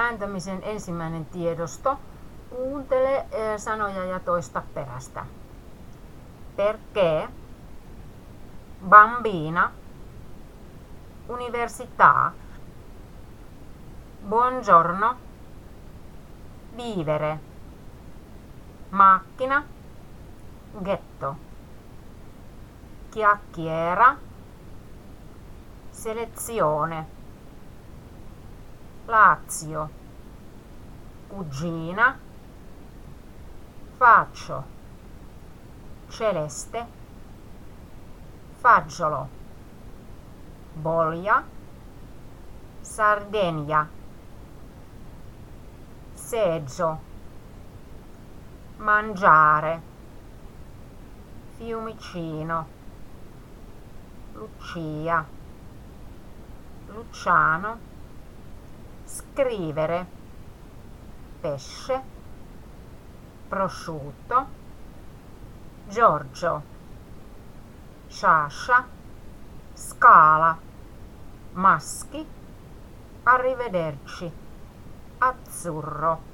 Ääntämisen ensimmäinen tiedosto. Kuuntele sanoja ja toista perästä. Perché, bambina, università, buongiorno, vivere, macchina, ghetto, chiacchiera, selezione, Lazio, cugina, faccio, celeste, fagiolo, Bolia, Sardegna, seggio, mangiare, Fiumicino, Lucia, Luciano, scrivere, pesce, prosciutto, Giorgio, Sciascia, Scala, maschi, arrivederci, azzurro.